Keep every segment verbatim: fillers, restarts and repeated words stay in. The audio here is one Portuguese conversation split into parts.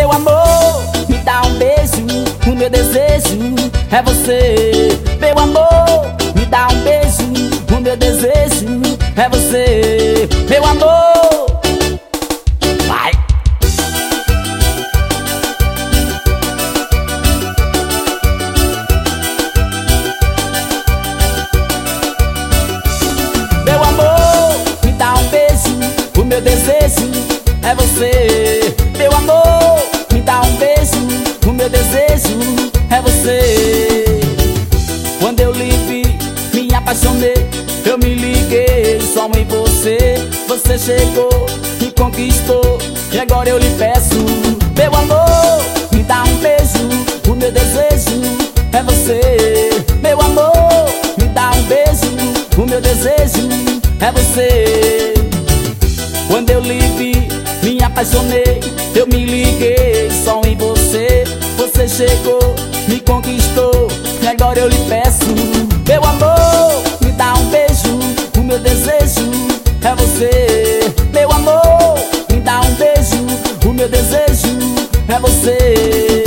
Meu amor, me dá um beijo, o meu desejo é você. Meu amor, me dá um beijo, o meu desejo é você. Meu amor, vai! Meu amor, me dá um beijo, o meu desejo é você. Meu amor, me dá um beijo, o meu desejo é você. Quando eu lhe vi, me apaixonei, eu me liguei só em você. Você chegou, me conquistou, e agora eu lhe peço. Meu amor, me dá um beijo, o meu desejo é você. Meu amor, me dá um beijo, o meu desejo é você. Quando eu lhe vi, me apaixonei, eu me liguei só em você. Você chegou, me conquistou, e agora eu lhe peço. Meu amor, me dá um beijo, o meu desejo é você. Meu amor, me dá um beijo, o meu desejo é você.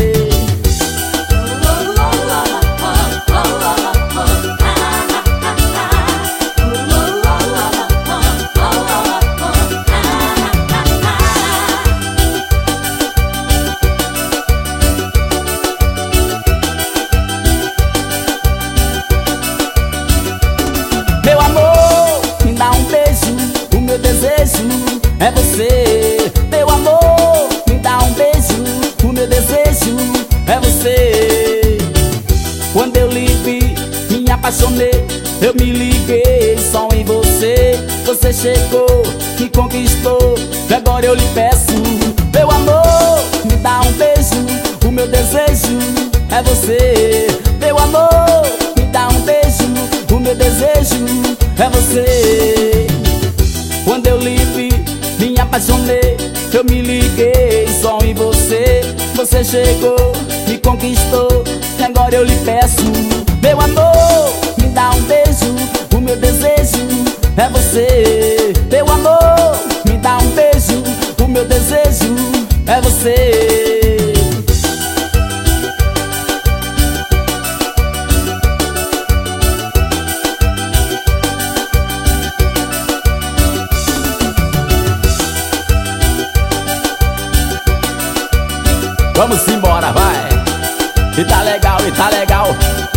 Meu amor, me dá um beijo, o meu desejo é você. Meu amor, me dá um beijo, o meu desejo é você. Quando eu lhe vi, me apaixonei, eu me liguei só em você. Você chegou, me conquistou, e agora eu lhe peço. Meu amor, me dá um beijo, o meu desejo é você. Meu amor, me dá um beijo, o meu desejo é você. Quando eu lhe vi, me apaixonei, eu me liguei só em você. Você chegou, me conquistou, e agora eu lhe peço. Meu amor, me dá um beijo, o meu desejo é você. Meu amor, me dá um beijo, o meu desejo é você. Vamos embora, vai! E tá legal, e tá legal.